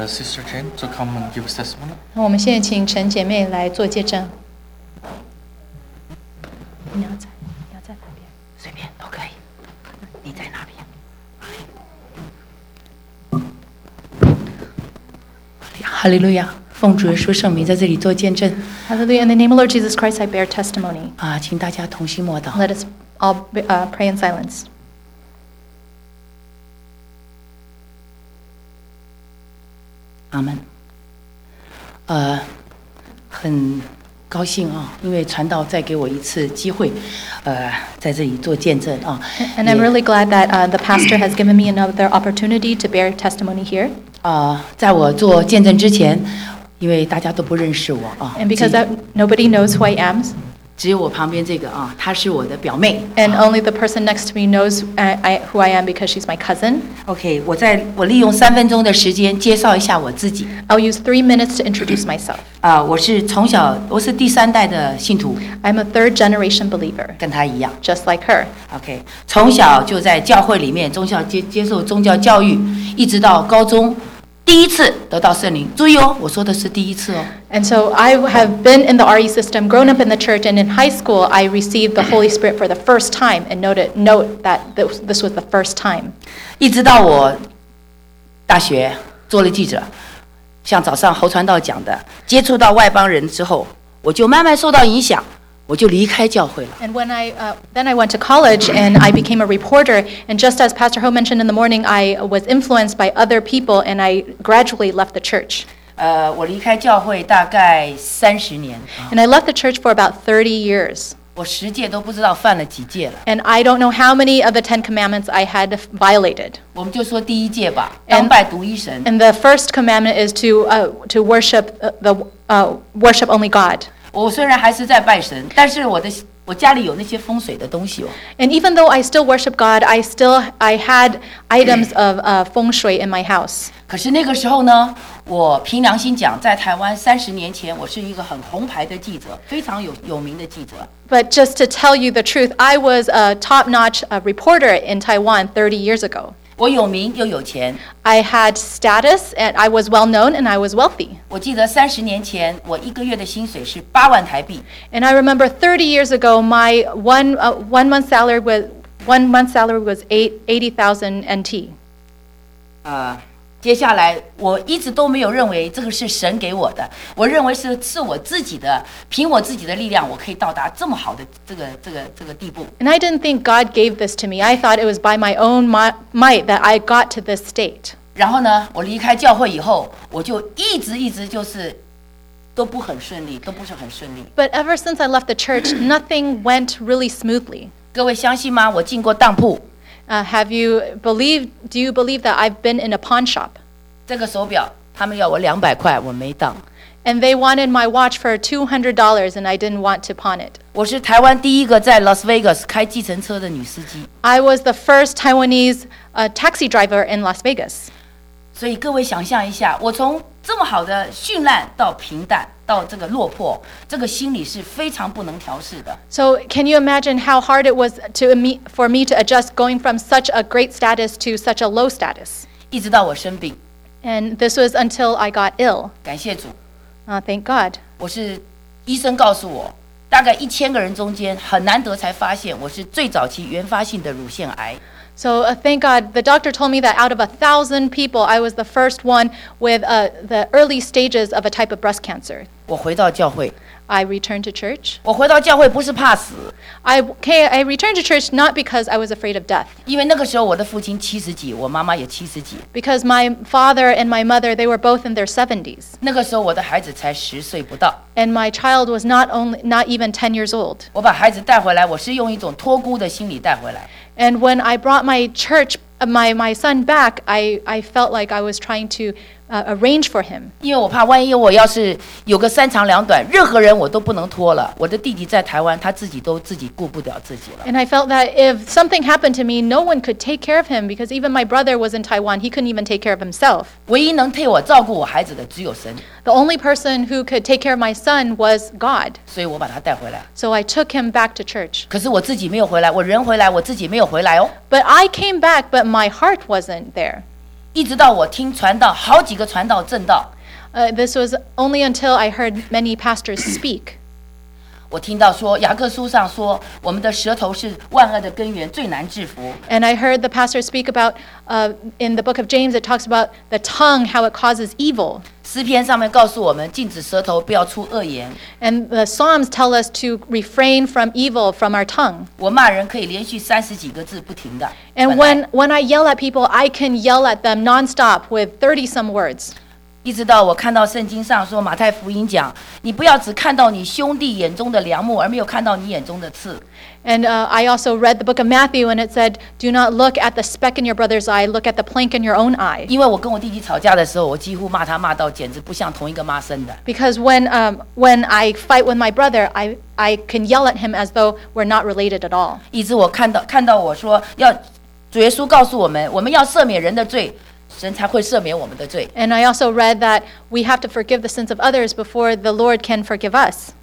Sister Jane to come and give us testimony. 那我们现在请陈姐妹来做见证。你要在哪边？ 随便都可以。你在哪里？哈利路亚！奉主耶稣圣名，在这里做见证 Hallelujah. In the name of Lord Jesus Christ, I bear testimony. 啊！请大家同心默祷。 Let us all pray in silence. 阿门。很高兴啊，因为传道再给我一次机会，在这里做见证啊。 And I'm really glad that the pastor has given me another opportunity to bear testimony here. 在我做见证之前，因为大家都不认识我啊， And because nobody knows who I am, 只有我旁边这个啊，她是我的表妹。 and only the person next to me knows who I am because she's my cousin. OK， 我利用3分钟的时间介绍一下我自己。 I'll use 3 minutes to introduce myself. 我是第3代的信徒， I'm a third generation believer, 跟她一样。 just like her. OK， 从小就在教会里面，从小接受宗教教育，一直到高中，第一次得到圣灵。注意哦，我说的是第一次哦。 And so I have been in the RE system, grown up in the church, and in high school I received the Holy Spirit for the first time. And note that this was the first time. 一直到我大学做了记者，像早上侯传道讲的，接触到外邦人之后，我就慢慢受到影响，我就离开教会了。 And when then I went to college and I became a reporter. And just as Pastor Ho mentioned in the morning, I was influenced by other people, and I gradually left the church. 我离开教会大概30年， And I left the church for about 30 years. 我10届都不知道犯了几届了。 And I don't know how many of the 10 commandments I had violated. 我们就说第1届吧，当拜独一神。 And the first commandment is to worship worship only God. 我虽然还是在拜神，但是我家里有那些风水的东西哦。 And even though I still worship God, I had items of feng shui in my house. 可是那个时候呢，我凭良心讲，在台湾30年前，我是一个很红牌的记者，非常有名的记者。 But just to tell you the truth, I was a top-notch reporter in Taiwan 30 years ago. 我有名又有钱。 I had status, and I was well-known, and I was wealthy. 我记得30年前，我1个月的薪水是8万台币。 And I remember 30 years ago, my one month salary was 80,000 NT. 接下来我一直都没有认为这个是神给我的，我认为是我自己的，凭我自己的力量，我可以到达这么好的这个地步。 And I didn't think God gave this to me. I thought it was by my own might that I got to this state. 然后呢，我离开教会以后，我就一直就是都不很顺利，都不是很顺利。 But ever since I left the church, nothing went really smoothly. 各位相信吗？我进过当铺。 Do you believe that I've been in a pawn shop? 这个手表他们要我200块，我没当。 And they wanted my watch for $200, and I didn't want to pawn it. 我是台湾第一个在 Las Vegas 开计程车的女司机。 I was the first Taiwanese taxi driver in Las Vegas. 所以各位想象一下，我从这么好的绚烂到平淡，到这个落魄，这个心理是非常不能调试的。 So can you imagine how hard it was for me to adjust going from such a great status to such a low status? 一直到我生病， And this was until I got ill. 感谢主， Thank God. 我是医生告诉我，大概1000个人中间很难得才发现我是最早期原发性的乳腺癌。 So thank God, the doctor told me that out of 1,000 people, I was the first one with the early stages of a type of breast cancer. 我回到教会， I returned to church. 我回到教会不是怕死， I returned to church not because I was afraid of death, 因为那个时候我的父亲70几，我妈妈也70几， because my father and my mother, they were both in their 70s. 那个时候我的孩子才10岁不到。 And my child was not even 10 years old. 我把孩子带回来，我是用一种托孤的心理带回来。 And when I brought my son back, I felt like I was trying to arrange for him. 因为我怕万一我要是有个3长2短，任何人我都不能拖了。我的弟弟在台湾，他自己顾不了自己了。 And I felt that if something happened to me, no one could take care of him, because even my brother was in Taiwan. He couldn't even take care of himself. 唯一能替我照顾我孩子的只有神， The only person who could take care of my son was God. 所以我把他带回来。 So I took him back to church. 可是我自己没有回来，我人回来，我自己没有回来哦。 But I came back, but my heart wasn't there. 一直到我听传道好几个传道证道， This was only until I heard many pastors speak. 我听到说雅各书上说我们的舌头是万恶的根源，最难制服。 And I heard the pastor speak about, in the book of James, it talks about the tongue, how it causes evil. 诗篇上面告诉我们，禁止舌头，不要出恶言。 And the Psalms tell us to refrain from evil from our tongue. 我骂人可以连续30几个字不停的。 And 本来 when I yell at people, I can yell at them nonstop with 30-some words. 一直到我看到圣经上说马太福音讲，你不要只看到你兄弟眼中的梁木，而没有看到你眼中的刺。 And I also read the book of Matthew, and it said, do not look at the speck in your brother's eye, look at the plank in your own eye. 因为我跟我弟弟吵架的时候，我几乎骂他骂到简直不像同一个妈生的。 Because when I fight with my brother, I can yell at him as though we're not related at all. 以致我看到我说要主耶稣告诉我们，我们要赦免人的罪，神才会赦免我们的罪。 And I also read that we have to forgive the sins of others before the Lord can forgive us.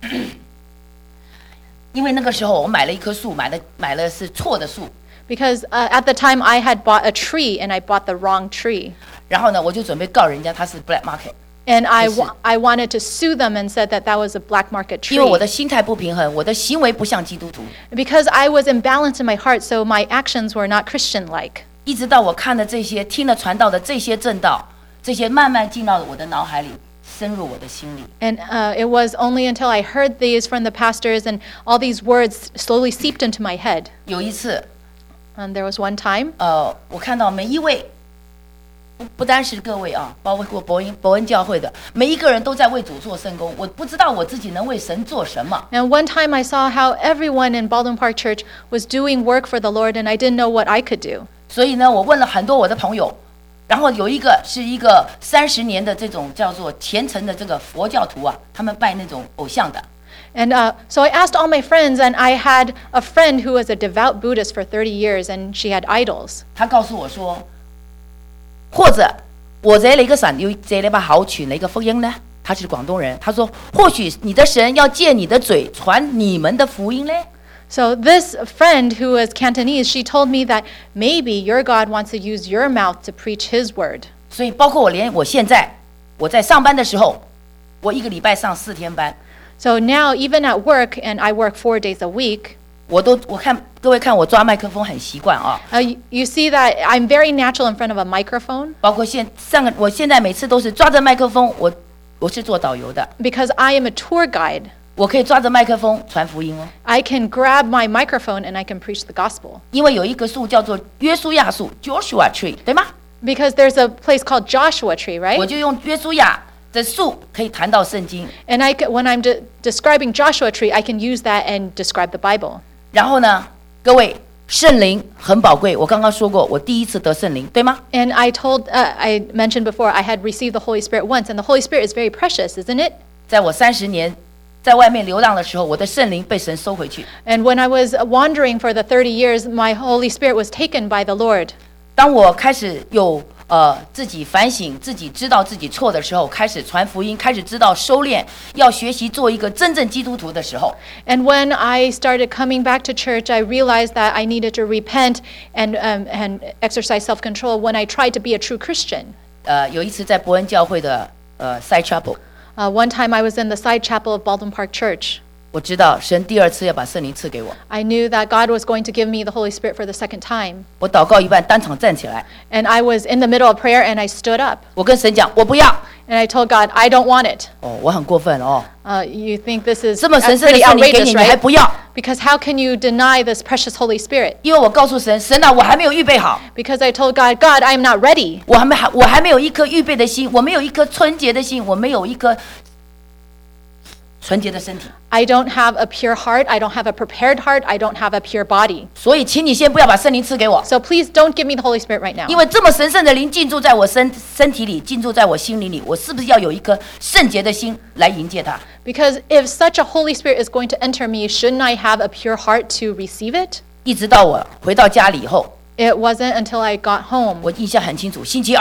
因为那个时候我买了一棵树，买了是错的树， Because at the time I had bought a tree and I bought the wrong tree. 然后呢，我就准备告人家他是 black market， And I 就是 I wanted to sue them and said that that was a black market 因为我的 tree. 心态不平衡，我的行为不像基督徒。 Because I was imbalanced in my heart, so my actions were not Christian-like. 一直到我看了这些，听了传道的这些正道，这些慢慢进到我的脑海里，深入我的心里。 And it was only until I heard these from the pastors and all these words slowly seeped into my head. 有一次， And there was one time 我看到每一位，不单是各位啊，包括伯恩教会的每一个人都在为主做圣工。我不知道我自己能为神做什么， And one time I saw how everyone in Baldwin Park Church was doing work for the Lord, and I didn't know what I could do. 所以呢，我问了很多我的朋友，然后有一个是一个30年的这种叫做虔诚的这个佛教徒啊，他们拜那种偶像的。 And so I asked all my friends, and I had a friend who was a devout Buddhist for 30 years, and she had idols. 他告訴我說，或者我這裏個神要這裏把好傳你個福音呢？他是廣東人，他說或許你的神要借你的嘴傳你們的福音呢。 So this friend who was Cantonese, she told me that maybe your God wants to use your mouth to preach his word. 所以包括我現在我在上班的時候，我一個禮拜上4天班， So now, even at work, and I work 4 days a week, 我看各位看我抓麥克風很習慣啊， you see that I'm very natural in front of a microphone 包括我現在每次都是抓着麥克風，我是做導遊的， because I am a tour guide. 我可以抓着麥克風傳福音哦。 I can grab my microphone and I can preach the gospel. 因為有一個樹叫做約書亞樹 （Joshua Tree），對嗎？ Because there's a place called Joshua Tree, 我 right? 就用約書亞的樹可以談到聖經。 And when I'm describing Joshua Tree, I can use that and describe the Bible. 然後呢，各位，聖靈很寶貴。我剛剛說過，我第一次得聖靈，對嗎？ And I mentioned before, I had received the Holy Spirit once, and the Holy Spirit is very precious, isn't it? 在我30年在外面流浪的時候，我的聖靈被神收回去。 And when I was wandering for the 30 years, my Holy Spirit was taken by the Lord. 當我開始有自己反省、自己知道自己錯的時候，開始傳福音，開始知道收斂，要學習做一個真正基督徒的時候， And when I started coming back to church, I realized that I needed to repent and exercise self-control when I tried to be a true Christian. 有一次在伯恩教會的Side Chapel， One time I was in the side chapel of Baldwin Park Church. 我知道神第2次要把聖靈賜給我。 I knew that God was going to give me the Holy Spirit for the second time. 我禱告一半，當場站起來， And I was in the middle of prayer and I stood up. 我跟神講，我不要。 And I told God, I don't want it. 哦，我很過分哦， You think this is 這麼神聖的 pretty 聖靈給你， outrageous, 你還 right? 不要？ Because how can you deny this precious Holy Spirit? 因為我告訴神，神啊，我還沒有預備好， Because I told God, God, I am not ready. 我還沒有一顆預備的心，我沒有一顆純潔的心，我沒有一顆純潔的身體。 I don't have a pure heart. I don't have a prepared heart. I don't have a pure body. 所以，請你先不要把聖靈賜給我， So please don't give me the Holy Spirit right now. 因為這麼神聖的靈進駐在我身體裡，進駐在我心靈裡，我是不是要有一顆聖潔的心來迎接它？ Because if such a Holy Spirit is going to enter me, shouldn't I have a pure heart to receive it? 一直到我回到家裡以後， It wasn't until I got home. 我印象很清楚，星期2，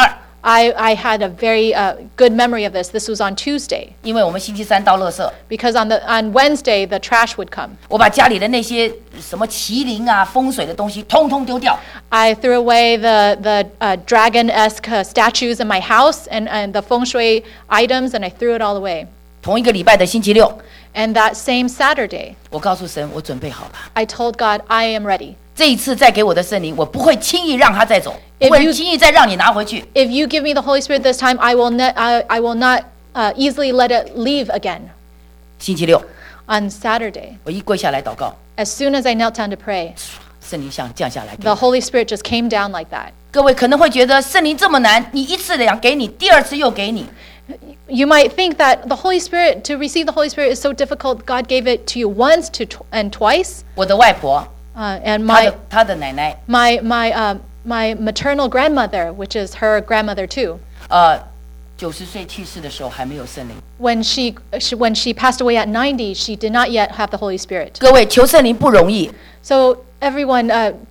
I had a very good memory of this. This was on Tuesday 因为我们星期三倒垃圾， because on Wednesday the trash would come. 我把家里的那些什么麒麟啊、风水的东西通通丢掉。 I threw away the dragon-esque statues in my house and the feng shui items, and I threw it all away. 同一个礼拜的星期六， And that same Saturday, 我告诉神，我准备好了。 I told God, I am ready. 这一次再给我的圣灵，我不会轻易让他再走， If 不会 you- 轻易再让你拿回去。 If you give me the Holy Spirit this time, I will not easily let it leave again. 星期六， On Saturday, 我一跪下来祷告， as soon as I knelt down to pray, 圣灵像降下来给 the 我。 Holy Spirit just came down like that. 各位可能会觉得圣灵这么难，你一次两给你，第二次又给你。 You might think that the Holy Spirit, to receive the Holy Spirit is so difficult. God gave it to you once and twice. 我的外婆， And 她的奶奶， my maternal grandmother, which is her grandmother too, 90岁去世的时候还没有圣灵。 when she passed away at 90, she did not yet have the Holy Spirit. 各位求圣灵不容易， So everyone,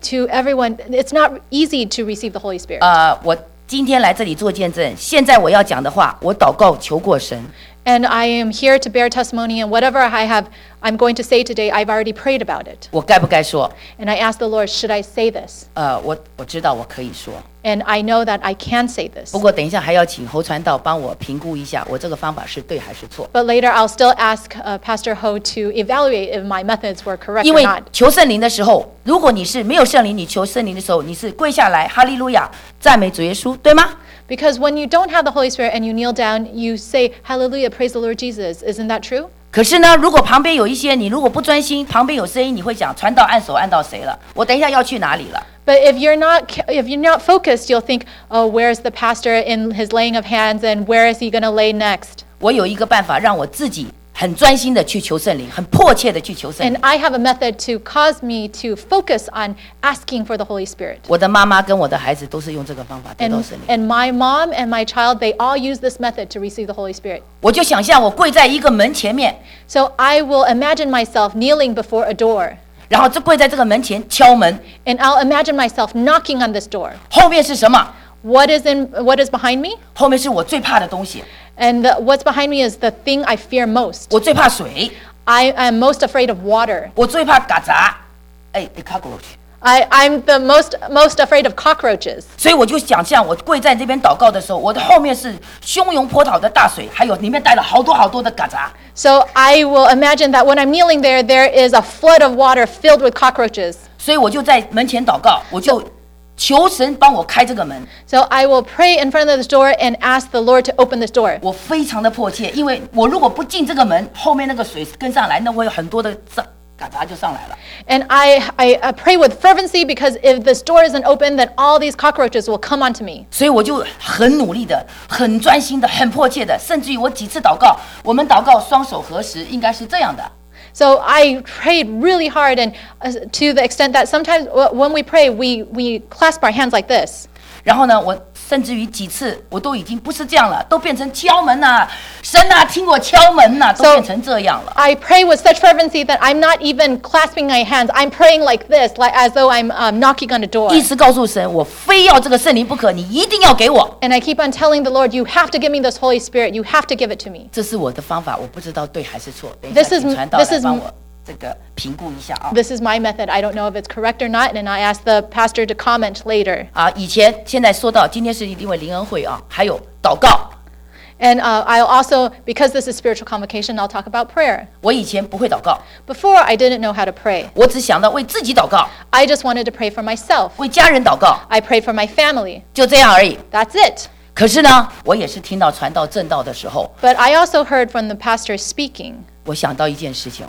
it's not easy to receive the Holy Spirit. 我今天来这里做见证，现在我要讲的话，我祷告求过神， And I am here to bear testimony, and whatever I'm going to say today, I've already prayed about it. 我该不该说？ And I asked the Lord, should I say this? 我知道我可以说， And I know that I can say this. 不过等一下还要请侯传道帮我评估一下，我这个方法是对还是错。 But later, I'll still ask Pastor Ho to evaluate if my methods were correct 因 or 为 not. 求圣灵的时候，如果你是没有圣灵，你求圣灵的时候，你是跪下来，哈利路亚，赞美主耶稣，对吗？ Because when you don't have the Holy Spirit and you kneel down, you say, Hallelujah, praise the Lord Jesus. Isn't that true? 可是呢，如果旁边有一些你如果不专心，旁边有声音，你会讲传道按手按到谁了？我等一下要去哪里了？ But if you're not focused, you'll think, oh, where's the pastor in his laying of hands and where is he going to lay next? 我有一个办法，让我自己很专心的去求圣灵，很迫切的去求圣 And 灵。 I have a method to cause me to focus on asking for the Holy Spirit. 我的妈妈跟我的孩子都是用这个方法得到 And, 圣灵。 and my mom and my child, they all use this method to receive the Holy Spirit. 我就想象我跪在一个门前面， So I will imagine myself kneeling before a door. 然后就跪在这个门前敲门， And I'll imagine myself knocking on this door. 后面是什么？ What is behind me? 后面是我最怕的东西， And what's behind me is the thing I fear most. 我最怕水， I am most afraid of water. 我最怕曱甴，cockroach。 I'm the most afraid of cockroaches. 所以我就想象我跪在这边祷告的时候，我的后面是汹涌波涛的大水，还有里面带了好多好多的曱甴。 So I will imagine that when I'm kneeling there, there is a flood of water filled with cockroaches. 所以我就在门前祷告，我就求神帮我开这个门。 So I will pray in front of this door and ask the Lord to open this door. 我非常的迫切，因为我如果不进这个门，后面那个水跟上来，那会有很多的曱甴就上来了。 And I pray with fervency because if this door isn't open, then all these cockroaches will come onto me. 所以我就很努力的、很专心的、很迫切的，甚至于我几次祷告，我们祷告双手合十，应该是这样的。 So I prayed really hard, and to the extent that sometimes when we pray, we clasp our hands like this. 然后呢，我甚至于几次我都已经不是这样了，都变成敲门呐、神啊，听我敲门呐、都 So- 变成这样了。 I pray with such fervency that I'm not even clasping my hands. I'm praying like this, like as though I'm knocking on a door. 意思告诉神，我非要这个圣灵不可，你一定要给我。 And I keep on telling the Lord, you have to give me this Holy Spirit. You have to give it to me. 这是我的方法，我不知道对还是错。等一下 This is- 请传道 this 来 is- 帮我这个评估一下啊。 This is my method. I don't know if it's correct or not, and I ask the pastor to comment later. 现在说到今天是因为灵恩会啊，还有祷告。 And I'll also, because this is spiritual convocation, I'll talk about prayer. 我以前不会祷告， Before, I didn't know how to pray. 我只想到为自己祷告， I just wanted to pray for myself. 为家人祷告， I prayed for my family. 就这样而已。 That's it. 可是呢，我也是听到传道正道的时候， But I also heard from the pastor speaking. 我想到一件事情。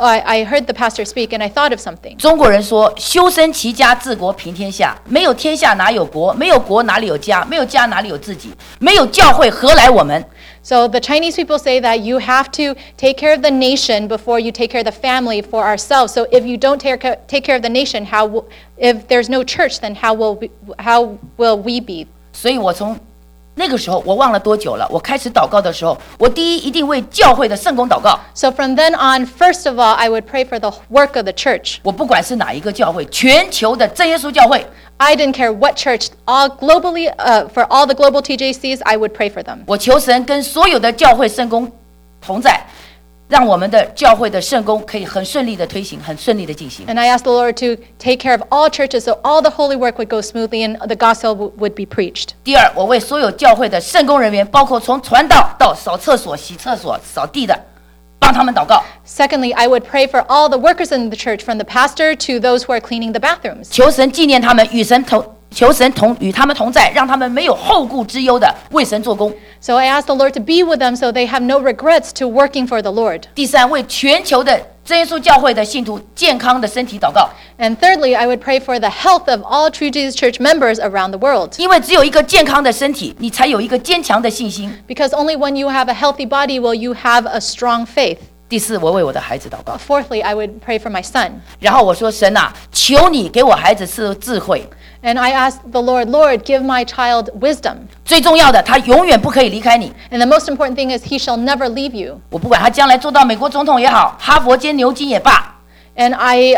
I heard the pastor speak, and I thought of something. 中国人说：“修身齐家治国平天下。没有天下哪有国？没有国哪里有家？没有家哪里有自己？没有教会何来我们？” So the Chinese people say that you have to take care of the nation before you take care of the family for ourselves. So if you don't take care of the nation, if there's no church, then how will we be? 所以我从那个时候我忘了多久了。我开始祷告的时候，我第一一定为教会的圣工祷告。 So from then on, first of all, I would pray for the work of the church. 我不管是哪一个教会，全球的真耶稣教会， I didn't care what church, all globally, for all the global TJCs, I would pray for them. 我求神跟所有的教会圣工同在，让我们的教会的圣工可以很顺利的推行，很顺利的进行。 And I asked the Lord to take care of all churches so all the holy work would go smoothly and the gospel would be preached. 第二，我为所有教会的圣工人员，包括从传道到扫厕所、洗厕所、扫地的，帮他们祷告， Secondly, I would pray for all the workers in the church, from the pastor to those who are cleaning the bathrooms. 求神纪念他们，求神与他们同在，让他们没有后顾之忧的为神做工。 So I asked the Lord to be with them so they have no regrets to working for the Lord. 第三，为全球的真耶稣教会的信徒健康的身体祷告， And thirdly, I would pray for the health of all True Jesus Church members around the world. 因为只有一个健康的身体，你才有一个坚强的信心。 Because only when you have a healthy body will you have a strong faith. 第四，我为我的孩子祷告， Fourthly, I would pray for my son. 然后我说神啊，求你给我孩子是智慧， And I asked the Lord, Lord, give my child wisdom. 最重要的，他永远不可以离开你。 And the most important thing is he shall never leave you. 我不管他将来做到美国总统也好，哈佛兼牛津也罢， And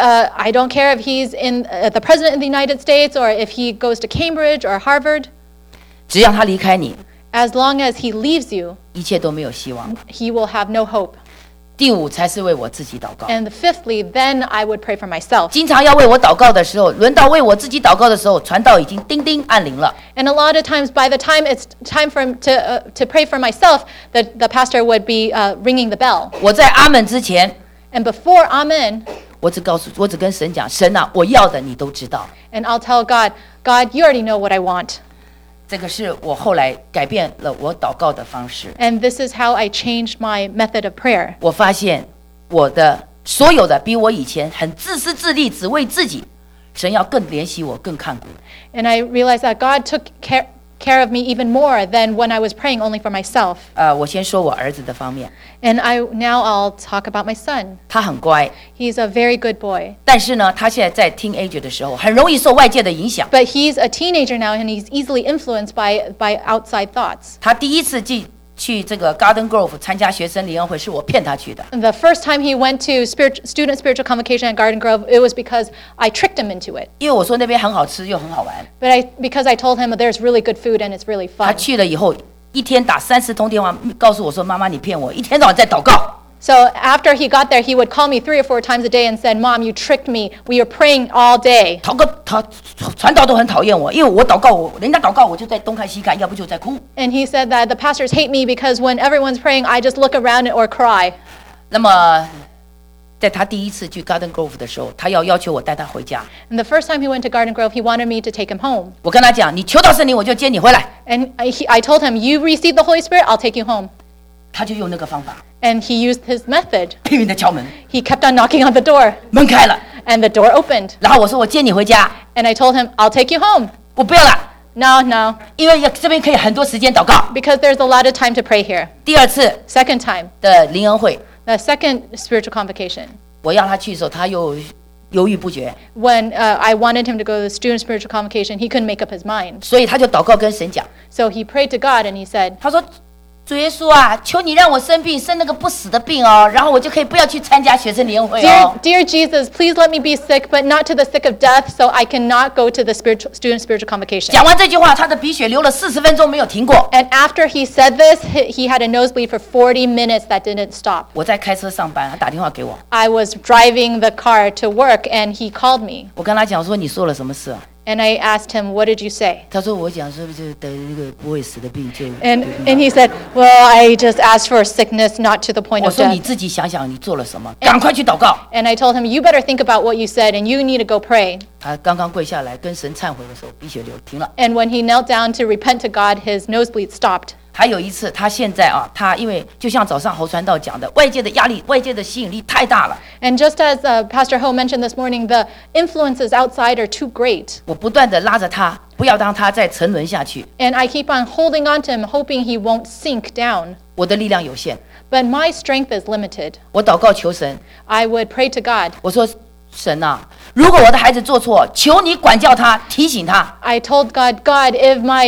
I don't care if he's in the president of the United States or if he goes to Cambridge or Harvard. 只要他离开你， As long as he leaves you, 一切都没有希望。 he will have no hope. 第五才是为我自己祷告。 And fifthly, then I would pray for myself. 经常要为我祷告的时候，轮到为我自己祷告的时候，传道已经叮叮按铃了。 And a lot of times, by the time it's time for him to pray for myself, the pastor would be ringing the bell. 我在阿门之前， And before Amen, 我只跟神讲，神啊，我要的你都知道。 and I'll tell God, God, you already know what I want. 这个是我后来改变了我祷告的方式。 And this is how I changed my method of prayer. 我发现我的所有的比我以前很自私自利，只为自己，神要更怜惜我，更看顾。 And I realized that God took care of me even more than when I was praying only for myself. 我先说我儿子的方面， And now I'll talk about my son. 他很乖， He's a very good boy. 但是呢，他现在在 teenager 的时候，很容易受外界的影响。 But he's a teenager now and he's easily influenced by outside thoughts. 他第一次去这个 Garden Grove 参加学生联欢会，是我骗他去的。 And the first time he went to student spiritual convocation at Garden Grove, it was because I tricked him into it. 因为我说那边很好吃又很好玩。 But because I told him there's really good food and it's really 他 fun. 去了以后，一天打30通电话，告诉我说：“妈妈，你骗我，一天到晚在祷告。” So after he got there, he would call me 3 or 4 times a day and said, Mom, you tricked me. We were praying all day. 传道都很讨厌我，因为我祷告，人家祷告我就在东看西看，要不就在哭。 And he said that the pastors hate me because when everyone's praying, I just look around or cry. 那么，在他第一次去 Garden Grove 的时候，他要求我带他回家。 And the first time he went to Garden Grove, he wanted me to take him home. 我跟他讲，你求到圣灵，我就接你回来。 And I told him, you receive the Holy Spirit, I'll take you home. 他就用那个方法， And he used his method. 拼命的敲门， He kept on knocking on the door, 门开了。 and the door opened. 然后我说我接你回家， And I told him, I'll take you home. 我不要了， No, 因为这边可以很多时间祷告。 because there's a lot of time to pray here. 第二次 Second time, 的灵恩会， the second spiritual convocation. 我要他去的时候，他又犹豫不决， When I wanted him to go to the student spiritual convocation, he couldn't make up his mind. 所以他就祷告跟神讲， So he prayed to God and he said, 他说：“主耶稣啊，求你让我生病，生那个不死的病哦，然后我就可以不要去参加学生联会哦。” Dear Jesus, please let me be sick, but not to the sick of death, so I cannot go to the student spiritual convocation. 讲完这句话，他的鼻血流了40分钟没有停过。 And after he said this, he had a nosebleed for 40 minutes that didn't stop. 我在开车上班，他打电话给我， I was driving the car to work and he called me. 我跟他讲说你说了什么事啊？ And I asked him, what did you say? 他说我讲说就得那个不会死的病就。 And he said, well, I just asked for a sickness, not to the point 我 of 说你 death. 自己想想你做了什么，赶快去祷告。 And I told him, you better think about what you said and you need to go pray. 他刚刚跪下来跟神忏悔的时候，鼻血流停了。 And when he knelt down to repent to God, his nosebleed stopped. 还有一次，他现在啊，他因为就像早上侯传道讲的，外界的压力、外界的吸引力太大了。 And just as Pastor Ho mentioned this morning, the influences outside are too great. 我不断的拉着他，不要让他再沉沦下去。 And I keep on holding on to him, hoping he won't sink down. 我的力量有限， But my strength is limited. 我祷告求神， I would pray to God. 我说神啊，如果我的孩子做错，求你管教他，提醒他。 I told God, God, if my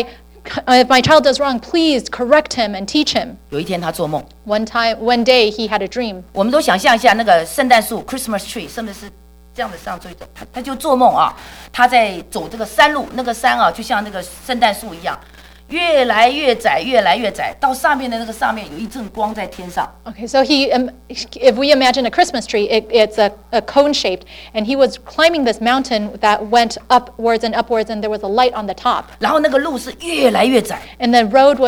if my child does wrong, please correct him and teach him. 有一天他做梦， One day he had a dream. 我们都想象一下那个圣诞树 Christmas tree， 甚至是这样的上追着他就做梦啊，他在走这个山路，那个山啊就像那个圣诞树一样，越来越窄，越来越窄，到上面的那个上面有一阵光在天上。 Okay, so if we imagine a Christmas tree, it's a cone shaped, and he was climbing this mountain that went upwards, and there was a light on the top. 然后那个路是越来越窄， And the road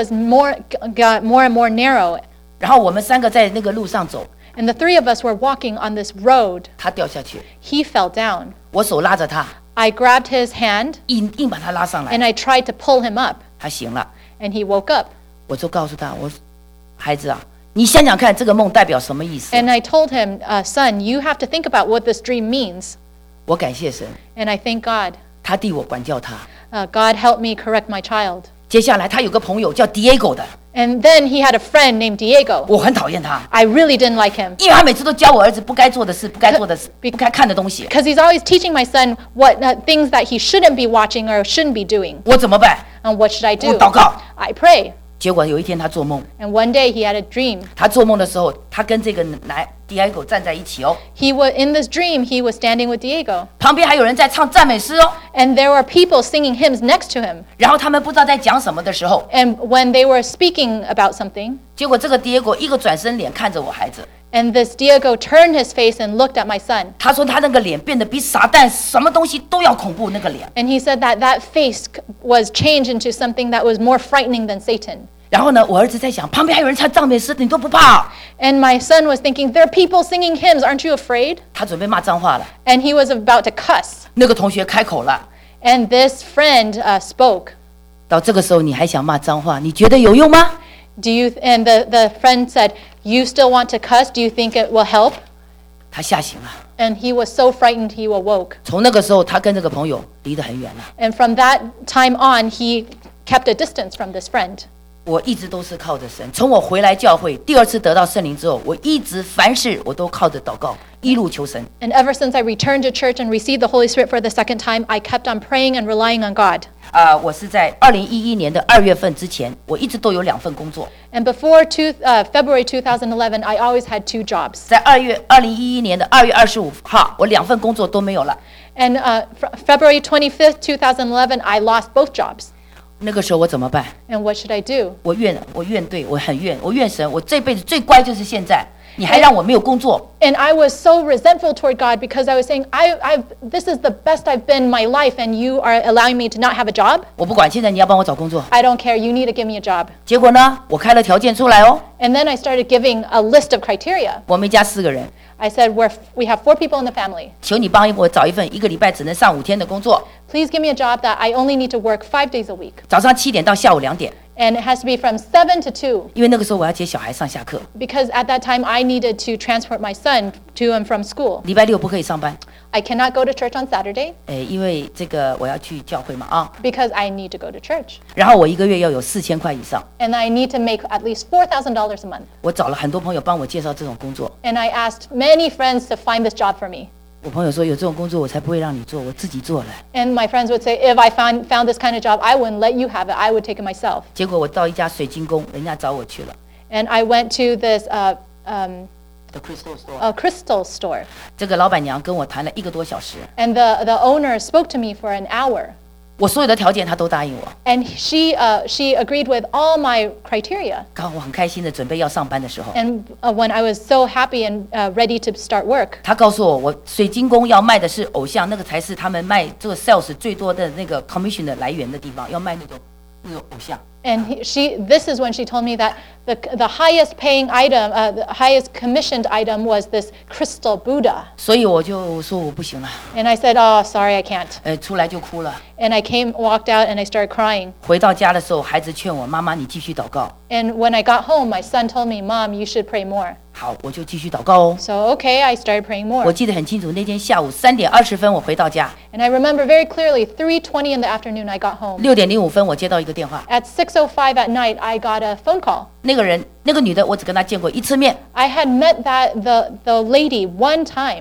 got more and more narrow. 然后我们三个在那个路上走， And the three of us were walking on this road. 他掉下去， He fell down. 我手拉着他， I grabbed his hand, 硬把他拉上来， and I tried to pull him up, 他醒了。 and he woke up. 我就告诉他，我孩子啊，你想想看这个梦代表什么意思？ And I told him, son, you have to think about what this dream means. 我感谢神， And I thank God. 他替我管教他。 God helped me correct my child. 接下来他有个朋友叫 Diego 的， And then he had a friend named Diego. 我很讨厌他， I really didn't like him 因为他每次都教我儿子不该做的事、不该做的事、不该看的东西。 because he's always teaching my son what things that he shouldn't be watching or shouldn't be doing. 我怎么办？ And what should I 我 do? 祷告。 I pray. 结果有一天他做梦， And one day he had a dream. 他做梦的时候，他跟这个Diego 站在一起哦， He was in this dream. He was standing with Diego, 旁边还有人在唱赞美诗哦。 and there were people singing hymns next to him. 然后他们不知道在讲什么的时候， And when they were speaking about something, 结果这个 Diego 一个转身脸看着我孩子， and this Diego turned his face and looked at my son, 他说他那个脸变得比撒旦什么东西都要恐怖，那个脸。 and he said that face was changed into something that was more frightening than Satan. 然后呢，我儿子在想，旁边还有人唱赞美诗，你都不怕？ And my son was thinking, there are people singing hymns, aren't you afraid? 他准备骂脏话了。 And he was about to cuss. 那个同学开口了， And this friend spoke. 到这个时候你还想骂脏话，你觉得有用吗？ And the friend said, you still want to cuss? Do you think it will help? 他吓醒了。 And he was so frightened he awoke. 从那个时候，他跟这个朋友离得很远了。 And from that time on, he kept a distance from this friend. 我一直都是靠着神。从我回来教会第二次得到圣灵之后，我一直凡事我都靠着祷告，一路求神。 And ever since I returned to church and received the Holy Spirit for the second time, I kept on praying and relying on God. 我是在2011年的2月份之前，我一直都有2份工作。 And before February 2011, I always had 2 jobs. 在2011年的2月25号，我2份工作都没有了。 And February 25th, 2011, I lost both jobs. 那个时候我怎么办？ And what should I do? 我怨对，我很怨，我怨神，我这辈子最乖就是现在，你还让我没有工作。 And I was so resentful toward God because I was saying, this is the best I've been in my life, and you are allowing me to not have a job? 我不管，现在你要帮我找工作。 I don't care. You need to give me a job. 结果呢，我开了条件出来哦， And then I started giving a list of criteria. 我们一家4个人， I said, we have 4 people in the family. 求你帮我找一份1个礼拜只能上5天的工作， Please give me a job that I only need to work 5 days a week. 早上7点到下午2点， And it has to be from 7 to 2. 因为那个时候我要接小孩上下课， Because at that time, I needed to transport my son to and from school. 礼拜6不可以上班， I cannot go to church on Saturday 因为这个我要去教会嘛啊， because I need to go to church. 然后我1个月要有4000块以上， And I need to make at least $4,000 a month. 我找了很多朋友帮我介绍这种工作， And I asked many friends to find this job for me. 我朋友说有这种工作我才不会让你做，我自己做了。 And my friends would say, if I found this kind of job, I wouldn't let you have it. I would take it myself. 结果我到一家水晶宫，人家找我去了 And I went to this ，The Crystal Store。 crystal store. 这个老板娘跟我谈了1个多小时， And the owner spoke to me for an hour. 我所有的条件她都答应我。 And she agreed with all my criteria. 刚好我很开心的准备要上班的时候， And when I was so happy and ready to start work, 她告诉我，我水晶宫要卖的是偶像，那个才是他们卖这个 sales 最多的那个 commission 的来源的地方，要卖那种偶像。 and this is when she told me that the highest paying item, the highest commissioned item was this crystal Buddha. 所以我就说我不行了， And I said, oh, sorry, I can't. 出来就哭了。 And I walked out and I started crying. 回到家的时候，孩子劝我妈妈，你继续祷告。 And when I got home, my son told me, Mom, you should pray more. 好，我就继续祷告哦。 So, okay, I started praying 我 more. 记得很清楚，那天下午3点20分我回到家， And I remember very clearly, 3:20 in the afternoon, I got home. 6点05分我接到一个电话， At 6:05 at night, I got a phone call. 那个女的我只跟她见过1次面， I had met the lady one time.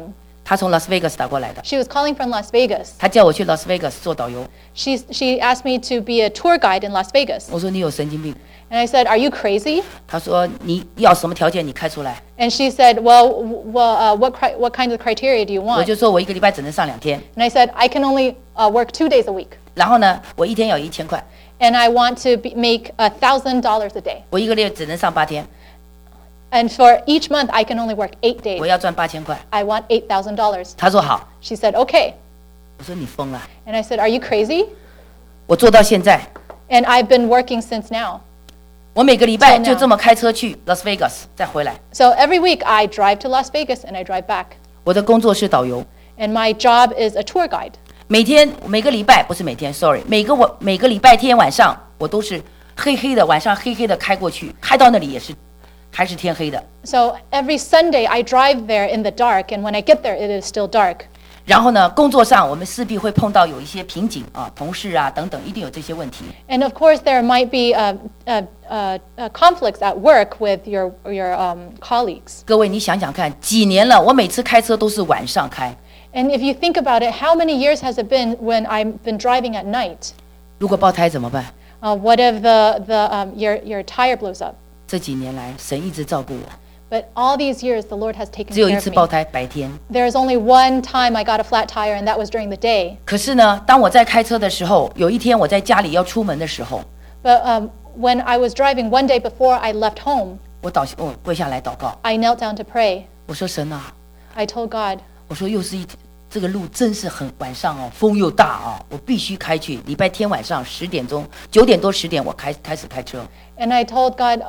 他从 Las Vegas 打过来的， She was calling from Las Vegas. 他叫我去 Las Vegas 做导游。 She asked me to be a tour guide in Las Vegas. 我说你有神经病。 And I said, "Are you crazy?" 他说你要什么条件你开出来。 And she said, what kinds of criteria do you 我 want? 就说我一个礼拜只能上2天， And I said, I can only work 2 days a week. 然后呢，我一天要1000块， And I want to make $1,000 a day. 我一个月只能上8天， And for each month, I can only work 8 days. 我要赚8000块。 I want $8,000. 他说好， She said, okay. 我说你疯了。 And I said, are you crazy? 我做到现在， And I've been working since now. 我每个礼拜 Till now 就这么开车去 Las Vegas 再回来。 So every week, I drive to Las Vegas and I drive back. 我的工作是导游， And my job is a tour guide. 每个礼拜不是每天 ，sorry， 每个礼拜天晚上我都是黑黑的，晚上黑黑的开过去，开到那里也是还是天黑的。 So every Sunday, I drive there in the dark. And when I get there, it is still dark. 然后呢，工作上我们势必会碰到有一些瓶颈啊，同事啊等等，一定有这些问题。 And of course, there might be conflicts at work with your colleagues. 各位，你想想看，几年了，我每次开车都是晚上开。 And if you think about it, how many years has it been when I've been driving at night? 如果爆胎怎么办？ What if your tire blows up? 这几年来，神一直照顾我， But all these years, the Lord has taken 只有 care 一 of 次爆 me. 胎，白天。 There's only one time I got a flat tire, and that was during the day. 可是呢，当我在开车的时候，有一天我在家里要出门的时候， But when I was driving one day before I left home, 我跪下来祷告， I knelt down to pray. 我说神啊， I told God, 我说又是这个路真是很晚上哦，风又大啊，我必须开去。礼拜天晚上10点钟，9点多10点我开始开车。 and I told God,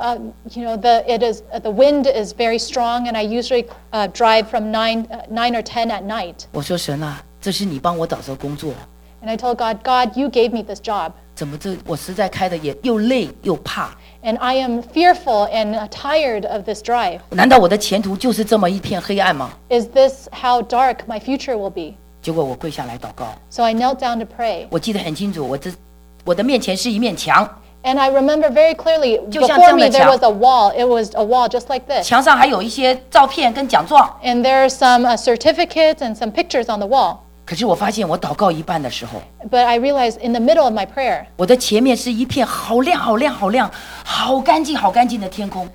the wind is very strong, and I usually drive from 9 or 10 at night. 我说神啊，这是你帮我找着工作， And I told God, you gave me this job, 怎么我实在开的也又累又怕？ and I am fearful and tired of this drive. 难道我的前途就是这么一片黑暗吗？ Is this how dark my future will be? 结果我跪下来祷告， So I knelt down to pray. 我记得很清楚，我的面前是一面墙， And I remember very clearly, 就像 before 这样的 me there 墙。 was a wall. It was a wall just like this. 墙上还有一些照片跟奖状。 And there are some certificates and some pictures on the wall. 可是我发现，我祷告一半的时候， But I realized in the middle of my prayer, 我的前面是一片好亮、好亮、好亮、好干净、好干净的天空。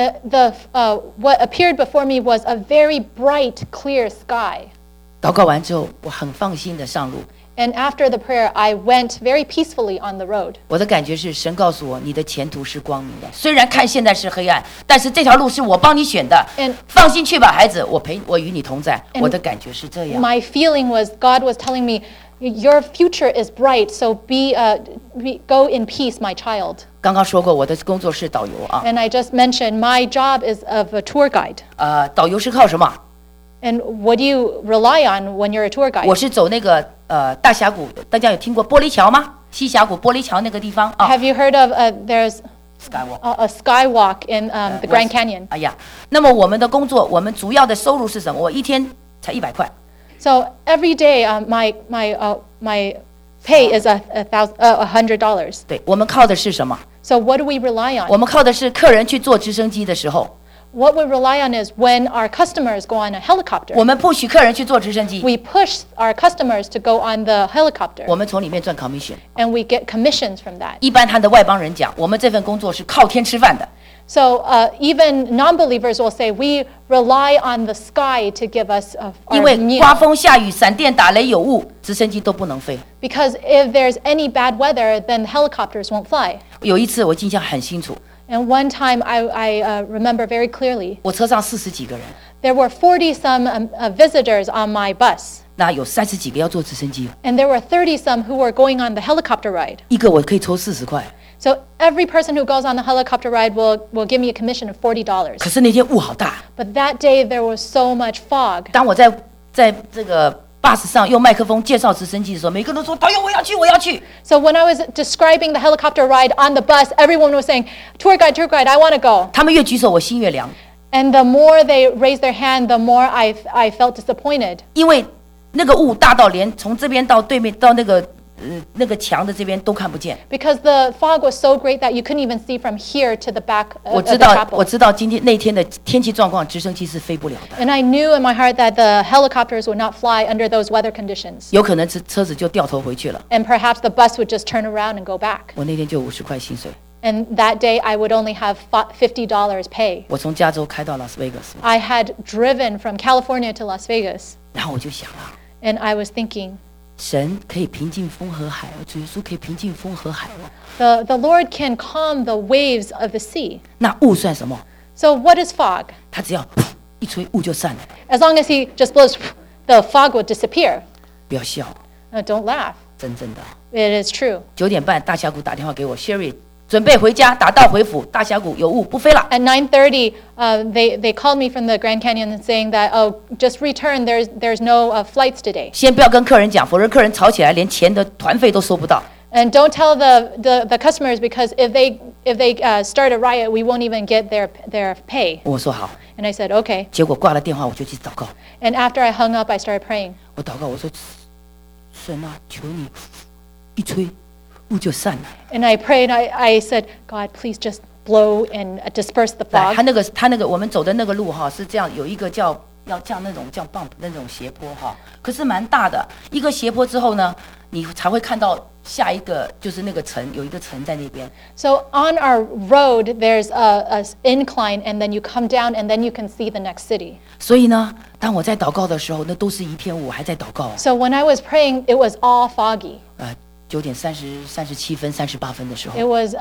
what appeared before me was a very bright, clear sky. 祷告完之后，我很放心的上路。 And after the prayer, I went very peacefully on the road. 我的感觉是，神告诉我，你的前途是光明的。虽然看现在是黑暗，但是这条路是我帮你选的。 And 放心去吧，孩子，我与你同在。我的感觉是这样。 My feeling was God was telling me, your future is bright, so go in peace, my child. 刚刚说过，我的工作是导游啊。 And I just mentioned my job is of a tour guide. 导游是靠什么？ And what do you rely on when you're a tour guide? 我是走那个大峡谷，大家有听过玻璃桥吗？西峡谷玻璃桥那个地方啊。 Have you heard of there's Skywalk a skywalk in the Grand Canyon? 哎呀，那么我们的工作，我们主要的收入是什么？我一天才100块。 So every day, my pay is $100. 对，我们靠的是什么？ So what do we rely 我 on? 们靠的是客人去坐直升机的时候， What we rely on is when our customers go on a helicopter. 我们不许客人去坐直升机， We push our customers to go on the helicopter, 我们从里面赚 commission。 and we get commissions from that. 一般他的外邦人讲，我们这份工作是靠天吃饭的。 So even non-believers will say we rely on the sky to give us 因 our 为 meal. 刮风下雨、闪电打雷有雾，直升机都不能飞。 Because if there's any bad weather, then helicopters won't fly. 有一次我印象很清楚， And one time I remember very clearly, 我车上40几个人， there were 40 some visitors on my bus. 那有30几个要坐直升机， And there were 30 some who were going on the helicopter ride. 一个我可以抽40块。 So every person who goes on the helicopter ride will give me a commission of $40. 可是那天雾好大， But that day there was so much fog. 当我在这个 bus 上用麦克风介绍直升机的时候，每个人都说导游我要去，我要去。 So when I was describing the helicopter ride on the bus, everyone was saying, tour guide, I want to go. 他们越举手，我心越凉， And the more they raised their hand, the more I felt disappointed. 因为那个雾大到连从这边到对面到那个那个墙的这边都看不见。 because the fog was so great that you couldn't even see from here to the back 我 of 知 the 道，我 chapel. 知道那天的天气状况，直升机是飞不了的， And I knew in my heart that the helicopters would not fly under those weather conditions. 有可能车子就掉头回去了。 And perhaps the bus would just turn around and go back. 我那天就50块薪水， And that day I would only have $50 pay. 我从加州开到拉斯维加斯， I had driven from California to Las Vegas. 然后我就想啊， And I was thinking, 神可以平静风和海哦，主耶稣可以平静风和海哦。 the Lord can calm the waves of the sea. 那雾算什么？ So what is fog? 他只要一吹，雾就散了。 As long as he just blows, the fog would disappear. 不要笑， Don't laugh. 真正的。 It is true. 9点半，大峡谷打电话给我 ，Sherry， 准备回家，打道回府，大峡谷有雾，不飞了。 At 9:30, they called me from the Grand Canyon saying that, oh, just return. There's no flights today. 先不要跟客人讲，否则客人吵起来，连钱的团费都收不到。 And don't tell the customers because if they start a riot, we won't even get their pay. 我说好， And I said, okay. 结果挂了电话，我就去祷告。 And after I hung up, I started praying. 我祷告，我说神啊，求你一吹，雾就散了。 And I prayed. I said, God, please just blow and disperse the 来， fog. 他那个我们走的那个路哈是这样，有一个叫那种叫 bump 那种斜坡哈，可是蛮大的。一个斜坡之后呢，你才会看到下一个就是那个城，有一个城在那边。 So on our road, there's a incline, and then you come down, and then you can see the next city. 所以呢，当我在祷告的时候，那都是一片雾，我还在祷告。 So when I was praying, it was all foggy. 9点37分、38分的时 It 候， was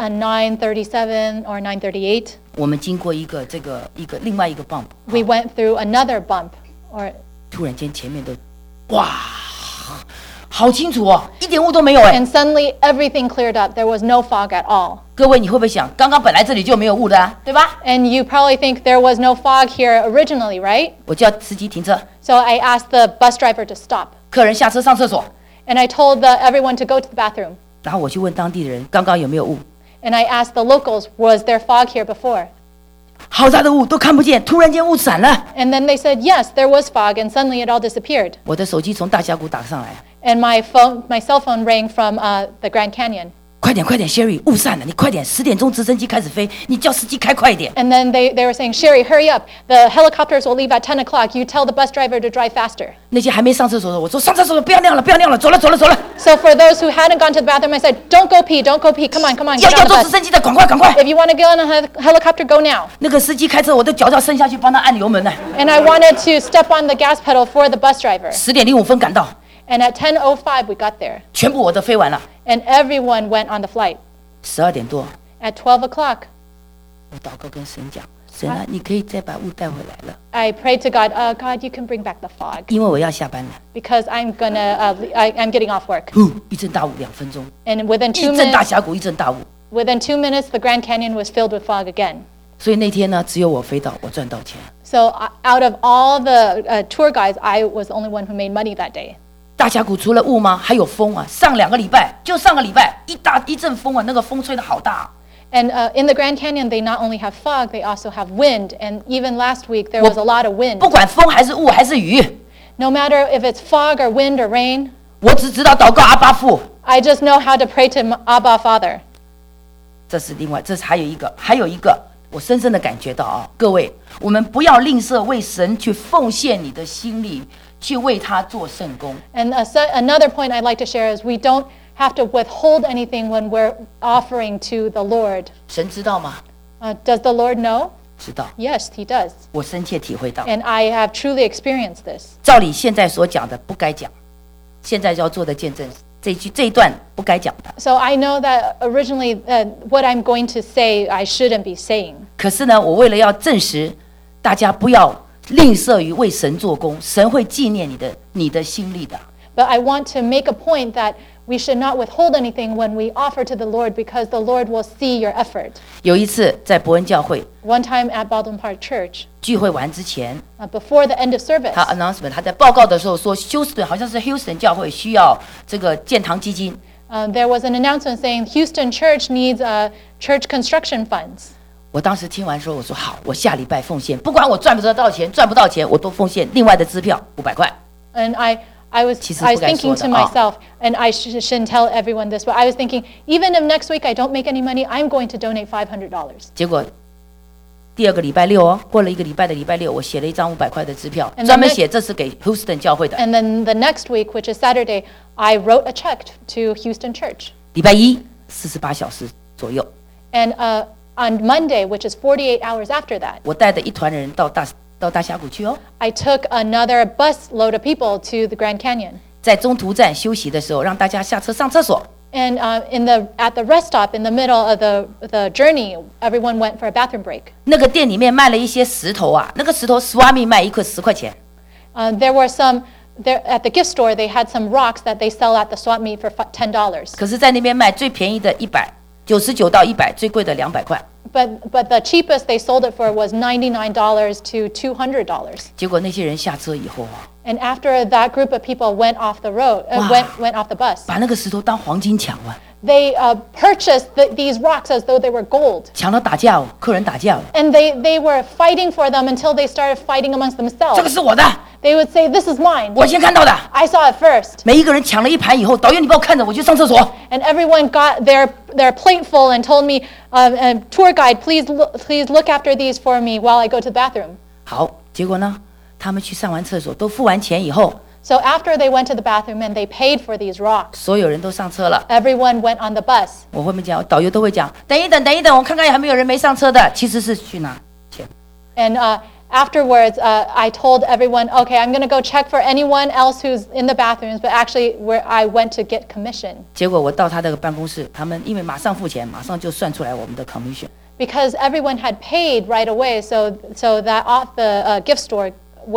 9:37 or 9:38. 我们经过一个另外一个 bump， We went through another bump, or 突然间前面的，哇，好清楚哦，一点雾都没有哎。 and suddenly everything cleared up. There was no fog at all. 各位，你会不会想，刚刚本来这里就没有雾的啊，对吧？ And you probably think there was no fog here originally, right? 我叫司机停车， So I asked the bus driver to stop. 客人下车上厕所， And I told everyone to go to the bathroom. 然后我去问当地的人，刚刚有没有雾？ And I asked the locals, was there fog here before? 好大的雾都看不见，突然间雾散了。 And then they said, yes, there was fog, and suddenly it all disappeared. 我的手机从大峡谷打上来， And my cell phone rang from the Grand Canyon. 快点，Sherry， 雾散了，你快点，10点钟直升机开始飞，你叫司机开快一点。 And then they were saying, Sherry, hurry up. The helicopters will leave at 10 o'clock. You tell the bus driver to drive faster. 那些还没上厕所的，我说上厕所不要尿了，走了。 So for those who hadn't gone to the bathroom, I said, don't go pee. Come on, 要 get on 坐 the 直 bus. 升机的，赶快。 If you want to get on a helicopter, go now. 那个司机开车，我的脚要伸下去帮他按油门呢。 And I wanted to step on the gas pedal for the bus driver. 10点05分赶到， And at 10:05, we got there. 全部我都飞完了。 And everyone went on the flight. 12点多， At 12 o'clock, 我祷告跟神讲，神啊，你可以再把雾带回来了， I prayed to God, God, you can bring back the fog 因为我要下班了。 because I'm getting off work. 一阵大雾2分钟， And within 一 2 阵大 minutes, 峡谷，一阵大雾。 within 2 minutes, the Grand Canyon was filled with fog again. 所以那天呢，只有我飞到，我赚到钱。 So out of all the tour guides, I was the only one who made money that day. 大峡谷除了雾吗？还有风啊！上个礼拜，一阵风啊，那个风吹得好大。 And in the Grand Canyon, they not only have fog, they also have wind. And even last week, there was a lot of wind. 不管风还是雾还是雨， No matter if it's fog or wind or rain, 我只知道祷告阿爸父。 I just know how to pray to Abba Father. 这是另外，这是还有一个，我深深的感觉到啊，各位，我们不要吝啬为神去奉献你的心力，去为他做圣工。 And another point I'd like to share is we don't have to withhold anything when we're offering to the Lord. 神知道吗？ Does the Lord know? 知道， Yes, He does. 我深切体会到。 And I have truly experienced this. 照理现在所讲的不该讲，现在要做的见证，这一段不该讲的。 So I know that originally what I'm going to say, I shouldn't be saying. 可是呢，我为了要证实大家不要吝啬于为神做工，神会纪念你的心力的。 But I want to make a point that we should not withhold anything when we offer to the Lord because the Lord will see your effort. 有一次在伯恩教会 One time at Baldwin Park Church, 聚会完之前， before the end of service, 他 announcement 他在报告的时候说，休斯顿好像是 Houston 教会需要这个建堂基金。 there was an announcement saying Houston Church needs church construction funds. 我当时听完说，我说好，我下礼拜奉献，不管我赚不赚到钱，我都奉献另外的支票500块。 And I was 其实 I 不 was 该 thinking 说 to 的啊。 myself, and I shouldn't tell everyone this, but I was thinking, even if next week I don't make any money, I'm going to donate $500. 结果第二个礼拜六哦，过了一个礼拜的礼拜六，我写了一张500块的支票， And 专门 the next- 写这是给 Houston 教会的。 And then the next week, which is Saturday, I wrote a check to Houston Church. 礼拜一48小时左右， And on Monday, which is 48 hours after that, 我带着一团人到大峡谷去哦， I took another bus load of people to the Grand Canyon. 在中途站休息的时候，让大家下车上厕所。 And at the rest stop in the middle of the journey, everyone went for a bathroom break. 那个店里面卖了一些石头啊，那个石头Swami卖一颗10块钱， There were some there at the gift store. They had some rocks that they sell at the swap meet for $10. 可是在那边卖最便宜的199到100，最贵的200块。 But the cheapest they sold it for was $99 to $200. 结果那些人下车以后啊， And after that group of people went off the road, Wow. went off the bus, 把那个石头当黄金抢啊， they purchased these rocks as though they were gold. 抢到打架哦，客人打架了， And they were fighting for them until they started fighting amongst 这个 themselves. 是我的， They would say, "This is mine. 我先看到的。 I saw it first." 每一个人抢了一盘以后，导游你帮我看着，我去上厕所。 And everyone got their plate full and told me, "Tour guide, please look after these for me while I go to the bathroom." 好，结果呢，他们去上完厕所，都付完钱以后， So after they went to the bathroom and they paid for these rocks, 所有人都上车了。 everyone went on the bus. 我后面讲，导游都会讲，等一等，等一等，我看看还没有人没上车的，其实是去拿钱。 And afterwards, I told everyone, "Okay, I'm going to go check for anyone else who's in the bathrooms." But actually, where I went to get commission 结果我到他的办公室，他们因为马上付钱，马上就算出来我们的 commission。 because everyone had paid right away. So that off the gift store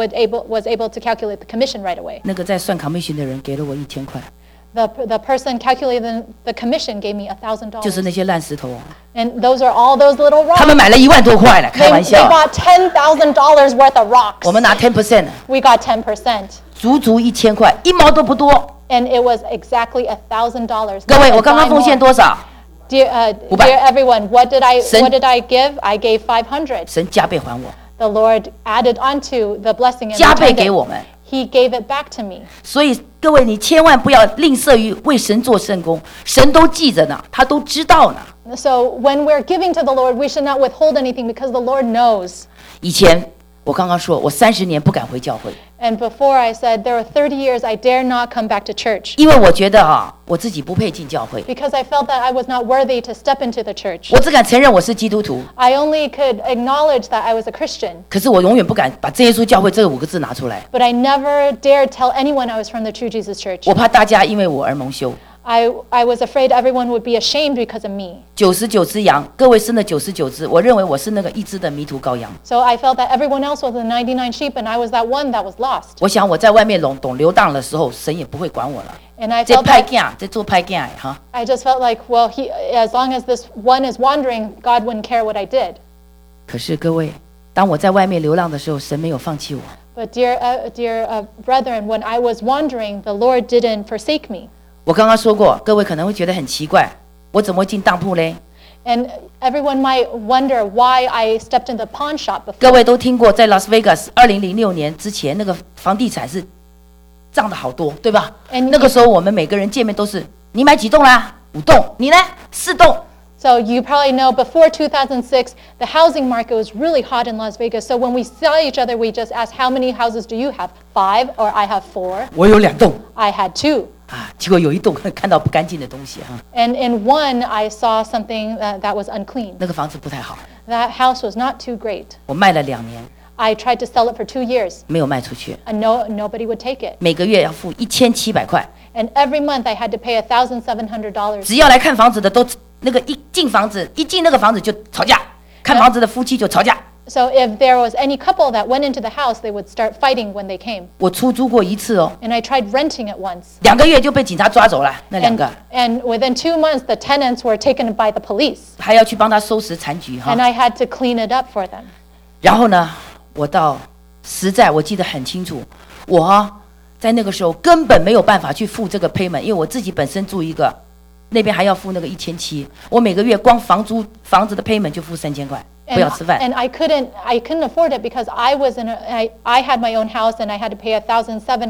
was able to calculate the commission right away. 那个在算 commission 的人给了我1000块， The person calculating the commission gave me 就是 $1,000. 那些烂石头哦， And those are all those little 他们 rocks. 买了1万多块呢，开 They 玩笑。 bought $10,000 worth of rocks. 我们拿10%， We got 10%. 足足1000块，1毛都不多。 And it was exactly $1,000. 各位， Not a 我刚刚 dime 奉献 more. 多少？ Dear 500 everyone, what did I give? I gave 500. 神加倍还我， The Lord added onto the blessing and 加倍 returned 给 it. 我们。 He gave it back to me. 所以各位，你千万不要吝啬于为神做圣工，神都记着呢，他都知道呢。 So when we're giving to the Lord, we should not withhold anything because the Lord knows. 以前我刚刚说，我30年不敢回教会， And before I said there were 30 years I dare not come back to church 因为我觉得我自己不配进教会， because I felt that I was not worthy to step into the church. 我只敢承认我是基督徒， I only could acknowledge that I was a Christian, 可是我永远不敢把真耶稣教会这5个字拿出来， but I never dared tell anyone I was from the True Jesus Church. 我怕大家因为我而蒙羞。 I was afraid everyone would be ashamed because of me. 99只羊，各位生了99只，我认为我是那个1只的迷途羔羊。 So I felt that everyone else was the 99 sheep and I was that one that was lost. 我想我在外面笼懂流荡的时候，神也不会管我了。 And I 这 felt 派 that 囝，这做派囝哈。 I just felt like, well, as long as this one is wandering, God wouldn't care what I did. 可是各位，当我在外面流浪的时候，神没有放弃我。 But dear brethren, when I was wandering, the Lord didn't forsake me. 我刚刚说过，各位可能会觉得很奇怪，我怎么会进当铺嘞？ And everyone might wonder why I stepped in the pawn shop 各 before. 位都听过，在 Las Vegas 2006年之前，那个房地产是涨得好多，对吧？ And 那个时候我们每个人见面都是，你买几栋啦？5栋，你呢？4栋。 So you probably know before 2006, the housing market was really hot in Las Vegas. So when we saw each other, we just asked, how many houses do you have? 5 or I have 4. 我有2栋 I had 2. 啊，结果有1栋看到不干净的东西哈， And in one, I saw something that was unclean. 那个房子不太好， That house was not too great. 我卖了2年， I tried to sell it for 2 years, 没有卖出去， and nobody would take it. 每个月要付1700块， And every month I had to pay $1,700. 只要来看房子的都那个一进那个房子就吵架，看房子的夫妻就吵架。 So if there was any couple that went into the house, they would start fighting when they came. 我出租过1次哦， And I tried renting it once. 2个月就被警察抓走了，那2个 And within 2 months, the tenants were taken by the police. 还要去帮他收拾残局哈 And。I had to clean it up for them. 然后呢，我实在我记得很清楚，我在那个时候根本没有办法去付这个 payment， 因为我自己本身住一个，那边还要付那个1700，我每个月光房子的 payment 就付3000块，不要吃饭。 And I couldn't afford it because I was I had my own house and I had to pay $1,700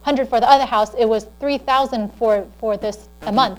100 for the other house, it was 3,000 for this a month.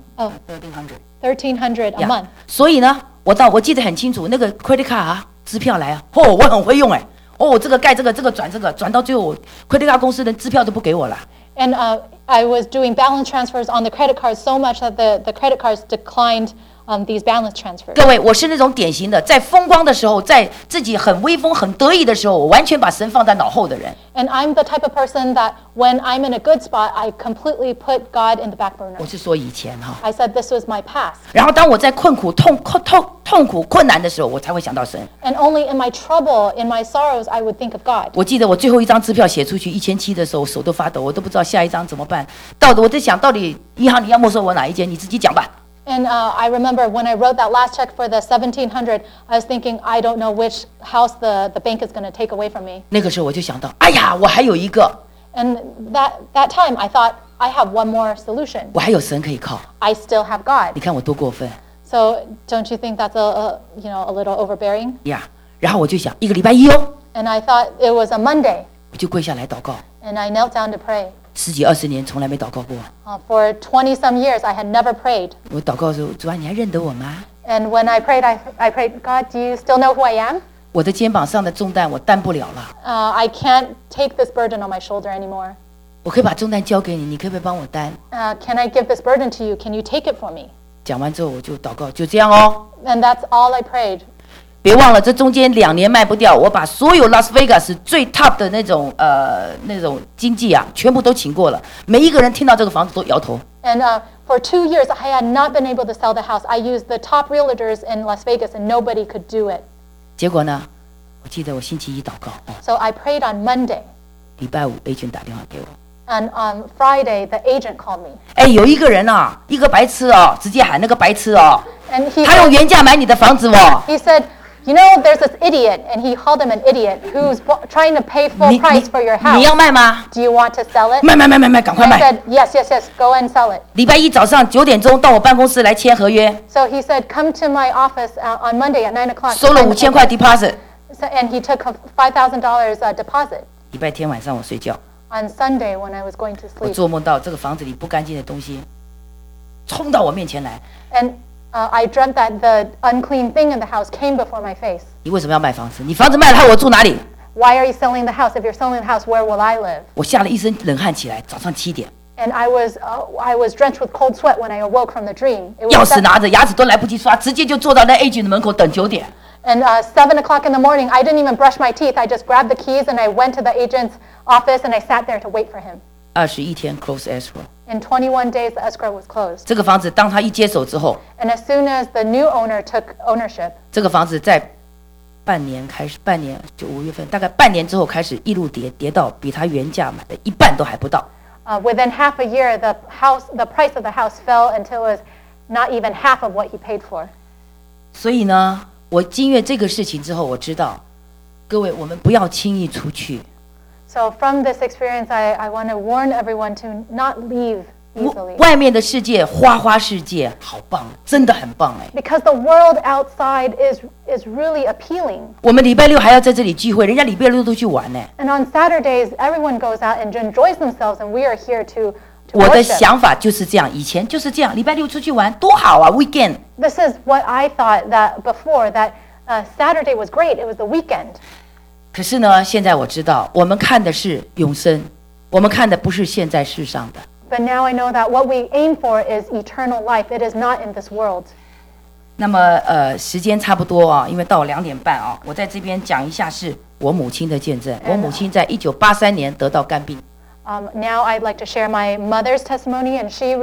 1,300 a month. 所以呢，我记得很清楚，那个 credit card 啊，支票来啊，我很会用哎，这个盖这个，这个转这个，转到最后我 credit card 公司的支票都不给我了。 And I was doing balance transfers on the credit cards so much that the credit cards declined these balance transfers. 各位，我是那种典型的，在风光的时候，在自己很威风、很得意的时候，我完全把神放在脑后的人。 And I'm the type of person that when I'm in a good spot, I completely put God in the back burner. 我是说以前哈。 I said this was my past. 然后当我在痛苦、困难的时候，我才会想到神。 And only in my trouble, in my sorrows, I would think of God. 我记得我最后一张支票写出去1700的时候，手都发抖，我都不知道下一张怎么办。我在想，到底银行你要没收我哪一间？你自己讲吧。 And I remember when I wrote that last check for the 1,700, I was thinking, I don't know which house the bank is going to take away from me. 那个时候我就想到，哎呀，我还有一个。 And that time, I thought, I have one more solution. 我还有神可以靠。 I still have God. 你看我多过分。 So don't you think that's a little overbearing? 呀，然后我就想，一个礼拜一哦。 And I thought it was a Monday. 我就跪下来祷告。 And I knelt down to pray. 10几20年从来没祷告过。 For 20 some years, I had never prayed. 我祷告的时候，主啊，你还认得我吗？ And when I prayed, I prayed, God, do you still know who I am? 我的肩膀上的重担我担不了了。 I can't take this burden on my shoulder anymore. 我可以把重担交给你，你可不可以帮我担？ Can I give this burden to you? Can you take it for me? 讲完之后我就祷告，就这样哦。 And that's all I prayed. 别忘了，这中间2年卖不掉，我把所有拉斯维加斯最 top 的那种经济啊，全部都请过了。每一个人听到这个房子都摇头。 And for 2 years, I had not been able to sell the house. I used the top realtors in Las Vegas, and nobody could do it. 结果呢，我记得我星期一祷告 So I prayed on Monday. 礼拜5 agent 打电话给我。 And on Friday, the agent called me. 哎，有一个人啊，一个白痴哦，直接喊那个白痴哦， And he 他用原价买你的房子哦。 said, you know, there's this idiot, and he called him an idiot, who's trying to pay full price for your 你 house. 要卖吗？ Do you want to sell it? 卖，赶快 I 卖！ said, yes, go and sell it. 礼拜一早上9点钟到我办公室来签合约， So he said, come to my office on Monday at 9 o'clock. 收了5000块 deposit。 And he took a $5,000 deposit. 礼拜天晚上我睡觉， On Sunday when I was going to 我 sleep. 做梦到这个房子里不干净的东西冲到我面前来。 And I dreamt that the unclean thing in the house came before my face. 你为什么要卖房子？你房子卖了，害我住哪里？ Why are you selling the house? If you're selling the house, where will I live? 我吓了一身冷汗起来，早上7点， And I was drenched with cold sweat when I awoke from the dream. It 钥 was 匙拿着，牙齿都来不及刷，直接就坐到那 agent 的门口等9点。 And 7 o'clock in the morning, I didn't even brush my teeth. I just grabbed the keys and I went to the agent's office and I sat there to wait for him. 21天 close escrow。 In 21 days, the escrow was closed. 这个房子当他一接手之后， And as soon as the new owner took ownership, 这个房子在半年就5月份，大概半年之后开始一路跌到比他原价买的一半都还不到。 within half a year, the price of the house fell until it was not even half of what he paid for. 所以呢，我经历这个事情之后，我知道，各位我们不要轻易出去。 So from this experience, I want to warn everyone to not leave easily. 外面的世界花世界好棒，真的很棒哎。 Because the world outside is really appealing. 我们礼拜六还要在这里聚会，人家礼拜六都去玩呢。 And on Saturdays, everyone goes out and enjoys themselves, and we are here to 我的 worship. 想法就是这样，以前就是这样，礼拜六出去玩多好啊 ，weekend。 This is what I thought that before, that Saturday was great. It was the weekend. 可是呢，现在我知道，我们看的是永生，我们看的不是现在世上的。 But now I know that what we aim for is eternal life. It is not in this world. 那么时间差不多啊，因为到2点半啊，我在这边讲一下是我母亲的见证。我母亲在1983年得到肝病。 Now I'd like to share my mother's testimony, and she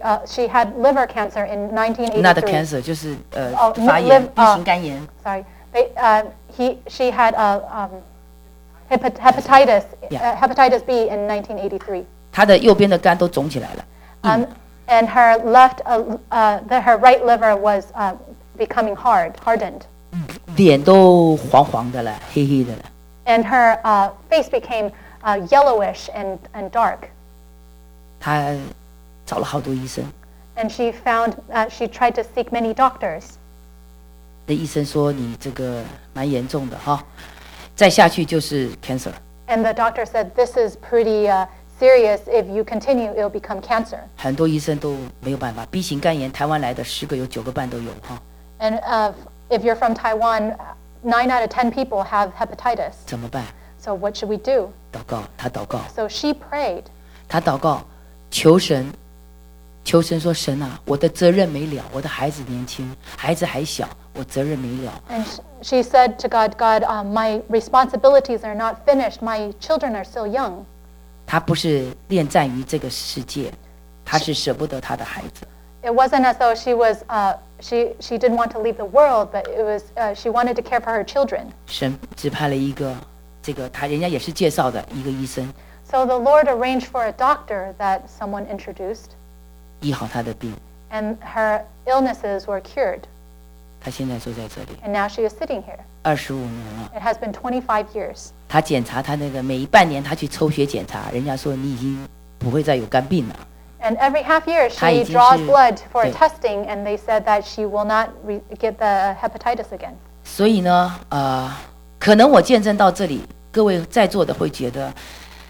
had liver cancer in 1983. Not cancer， 就是哦发炎 live- ，B 型肝炎。 Sorry, she had hepatitis Yeah. hepatitis B in 1983. 她的右边的肝都肿起来了。 And her her right liver was becoming hardened. 脸都黄黄的了，黑黑的了。 And her face became yellowish and dark. 她找了好多医生， And she tried to seek many doctors. 那医生说你这个蛮严重的哈，再下去就是 cancer。 And the doctor said, this is pretty serious. If you continue, it'll become cancer. 很多医生都没有办法。B 型肝炎，台湾来的10个有9个半都有哈， And if you're from Taiwan, 9 out of 10 people have hepatitis. 怎么办？ So what should we do? 祷告，他祷告， So she prayed. 他祷告，求神说神啊，我的责任没了，我的孩子年轻，孩子还小，我责任没了。 And she said to God, God, my responsibilities are not finished. My children are still young. 他不是恋战于这个世界，他是舍不得他的孩子。 It wasn't as though she was she didn't want to leave the world, but it was she wanted to care for her children. 神指派了一个人家也是介绍的一个医生， So the Lord arranged for a doctor that someone introduced, 医好他的病。 and her illnesses were cured. 他现在坐在这里， And now she is sitting here. 25年了。 It has been 25 years. 他检查他那个每半年他去抽血检查，人家说你已经不会再有肝病了。 And every half year 她已 she 经 draws 是 blood for 对 testing, and they said that she will not get the hepatitis again. 所以呢，可能我见证到这里，各位在座的会觉得，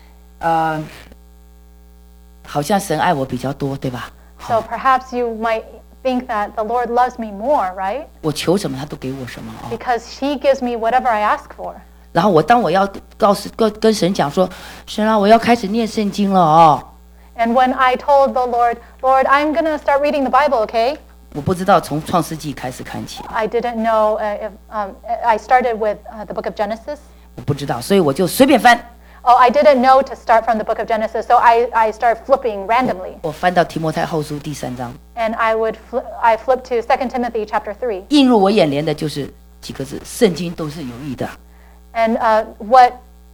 好像神爱我比较多，对吧？ So perhaps you might think that the Lord loves me more, right? 我求什么他都给我什么啊。 Because He gives me whatever I ask for. 然后当我要跟神讲说，神啊，我要开始念圣经了哦。 And when I told the Lord, Lord, I'm going to start reading the Bible, okay? 我不知道从创世纪开始看起， I didn't know if I started with the book of Genesis. 我不知道，所以我就随便翻。 Oh, I didn't know to start from the book of Genesis, so I started flipping randomly. 我翻到提摩太后书第3章， And I flipped to 2 Timothy chapter 3. 映入我眼帘的就是几个字：圣经都是有益的。 And what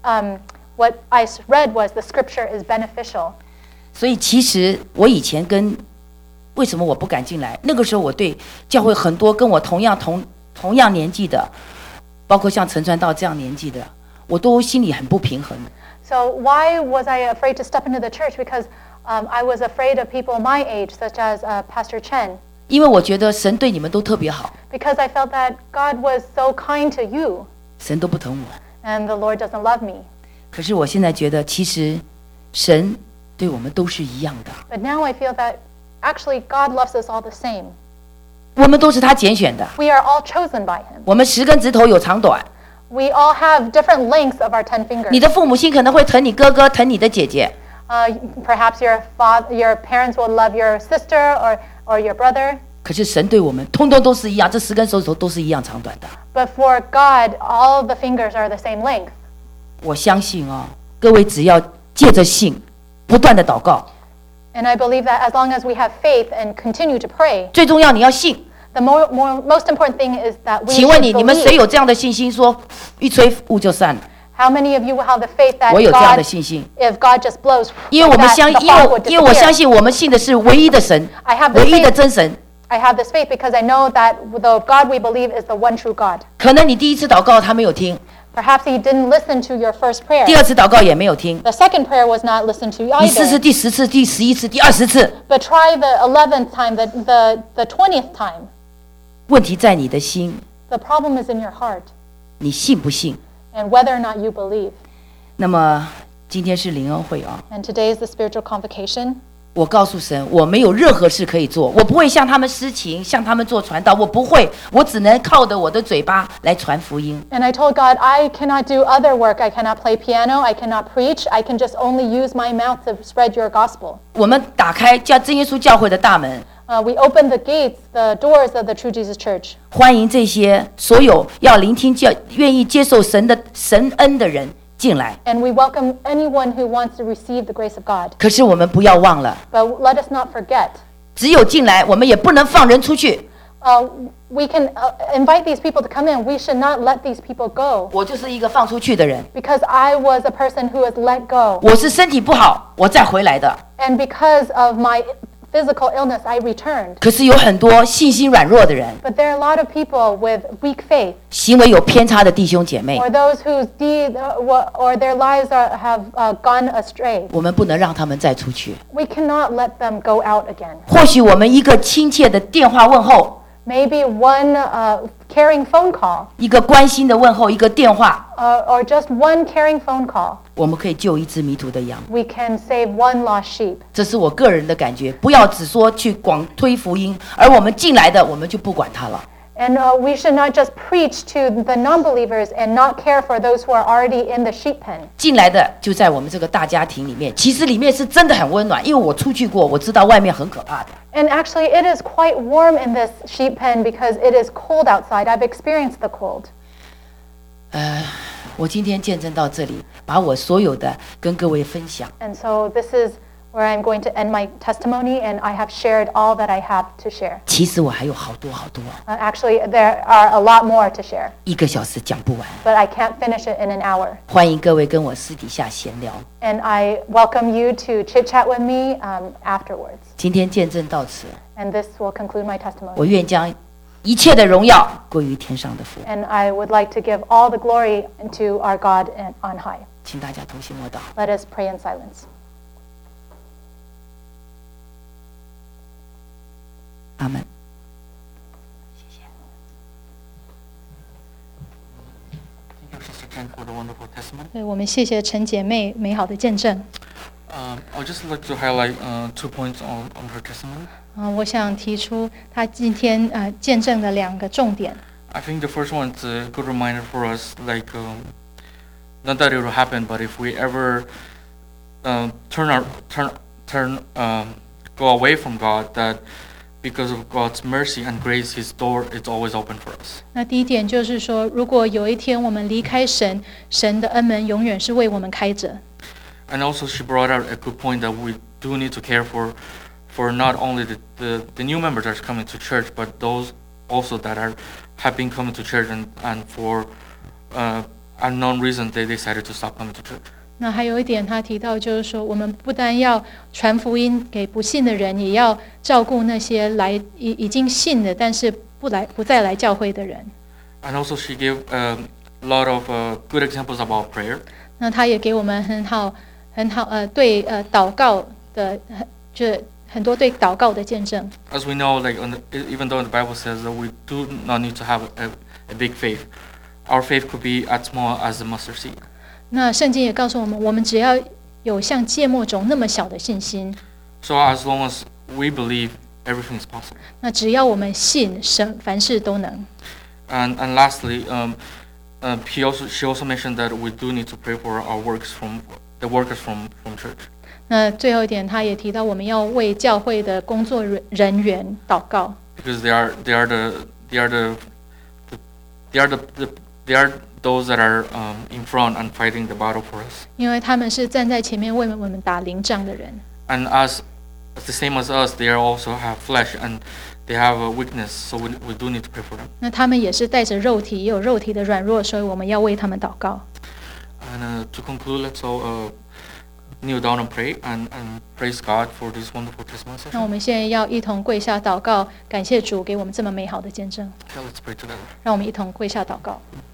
I read was the scripture is beneficial. 所以其实我以前为什么我不敢进来？那个时候我对教会很多跟我同样年纪的，包括像陈传道这样年纪的，我都心里很不平衡。 So why was I afraid to step into the church? Because I was afraid of people my age, such as Pastor Chen. 因为我觉得神对你们都特别好， Because I felt that God was so kind to you, 神都不疼我。 and the Lord doesn't love me. 可是我现在觉得，其实神对我们都是一样的， But now I feel that actually God loves us all the same. 我们都是他拣选的。 We are all chosen by Him. 我们10根指头有长短， We all have different lengths of our 10 fingers. 你的父母亲可能会疼你哥哥，疼你的姐姐， Perhaps your parents will love your sister or your brother. 可是神对我们通通都是一样，这10根手指头都是一样长短的。 But for God, all the fingers are the same length. 我相信啊，各位只要借着信，不断的祷告， And I believe that as long as we have faith and continue to pray, 最重要你要信。 the most important thing is that we 请问 should 你们谁 believe. 有这样的信心？说一吹雾就散了。 How many of you will have the faith that 我有这样的 God, 信心， if God just blows, 因为我们 that 相 the 因 fog 为 would 因为我 disappear? 相信我们信的是唯一的神 I have，the 唯一的 faith. 真神。 I have this faith because I know that the God we believe is the one true God. 可能你第一次祷告他没有听， Perhaps He didn't listen to your first prayer. 第二次祷告也没有听， The second prayer was not listened to 你试试 either. 第10次、第11次、第20次， But try the 11th time, the 20th time. 问题在你的心， The problem is in your heart 你信不信？ and whether or not you believe. 那么今天是灵恩会啊， And today is the spiritual convocation. 我告诉神，我没有任何事可以做，我不会向他们施情，向他们做传道，我不会，我只能靠着我的嘴巴来传福音。 And I told God, I cannot do other work. I cannot play piano. I cannot preach. I can just only use my mouth to spread your gospel. 我们打开真耶稣教会的大门， We open the gates, the doors of the True Jesus Church. 欢迎这些所有要聆听愿意接受神恩的人进来。 And we welcome anyone who wants to receive the grace of God. 可是我们不要忘了， But let us not forget. 只有进来，我们也不能放人出去。 We can invite these people to come in. We should not let these people go. 我就是一个放出去的人， Because I was a person who was let go. 我是身体不好，我再回来的。 And because of my physical illness, I returned. 可是有很多信心软弱的人， But there are a lot of people with weak faith, 行为有偏差的弟兄姐妹， or those whose deed or their lives have gone astray. 我们不能让他们再出去。 We cannot let them go out again. 或许我们一个亲切的电话问候， Maybe one caring phone call 一个关心的问候，一个电话， or just one caring phone call, 我们可以救一只迷途的羊。 we can save one lost sheep. 这是我个人的感觉，不要只说去广推福音，而我们进来的我们就不管它了。 And we should not just preach to the non-believers and not care for those who are already in the sheep pen. 进来的就在我们这个大家庭里面，其实里面是真的很温暖，因为我出去过，我知道外面很可怕的。 And actually, it is quite warm in this sheep pen because it is cold outside. I've experienced the cold. 我今天见证到这里，把我所有的跟各位分享。 And so this is where I'm going to end my testimony, and I have shared all that I have to share. 其实我还有好多好多， Actually, there are a lot more to share, 1个小时讲不完。 but I can't finish it in an hour. 欢迎各位跟我私底下闲聊。 And I welcome you to chit-chat with me afterwards. 今天见证到此， And this will conclude my 我 testimony. 愿将一切的荣耀归于天上的父。 And I would like to give all the glory to our God on high. 请大家同心默祷。 Let us pray in silence. 阿门。 Thank you, Sister Jen, for the wonderful testimony. 对，我们谢谢陈姐妹美好的见证。 I'd just like to highlight 2 points on her testimony. 我想提出她今天见证的2个重点。 I think the first one is a good reminder for us, like, not that it will happen, but if we ever go away from God, that because of God's mercy and grace, His door is always open for us. 那第一点就是说，如果有一天我们离开神，神的恩门永远是为我们开着。 And also, she brought out a good point that we do need to care for not only the new members that are coming to church, but those also that have been coming to church and for unknown reasons they decided to stop coming to church. 那还有一点，他提到就是说，我们不但要传福音给不信的人，也要照顾那些已经信的，但是不再来教会的人。 And also, she gave a lot of good examples about prayer. 那他也给我们很好对祷告的就很多对祷告的见证。 As we know, like even though the Bible says that we do not need to have a big faith, our faith could be as small as the mustard seed. 那圣经也告诉我们，我们只要有像芥末种那么小的信心， So as long as we believe, everything is possible. 那只要我们信神，凡事都能。 And lastly, she also mentioned that we do need to pray for our workers from church. 那最后一点，他也提到我们要为教会的工作人员祷告， Because they are those that are in front and fighting the battle for us. 因为他们是站在前面为我们打灵仗的人。 And as the same as us, they also have flesh and they have a weakness, so we do need to pray for them. 那他们也是带着肉体，也有肉体的软弱，所以我们要为他们祷告。 And to conclude, let's all kneel down and pray and praise God for this wonderful testimony 那我 session. 们现在要一同跪下祷告，感谢主给我们这么美好的见证。 Okay, let's pray together. 让我们一同跪下祷告。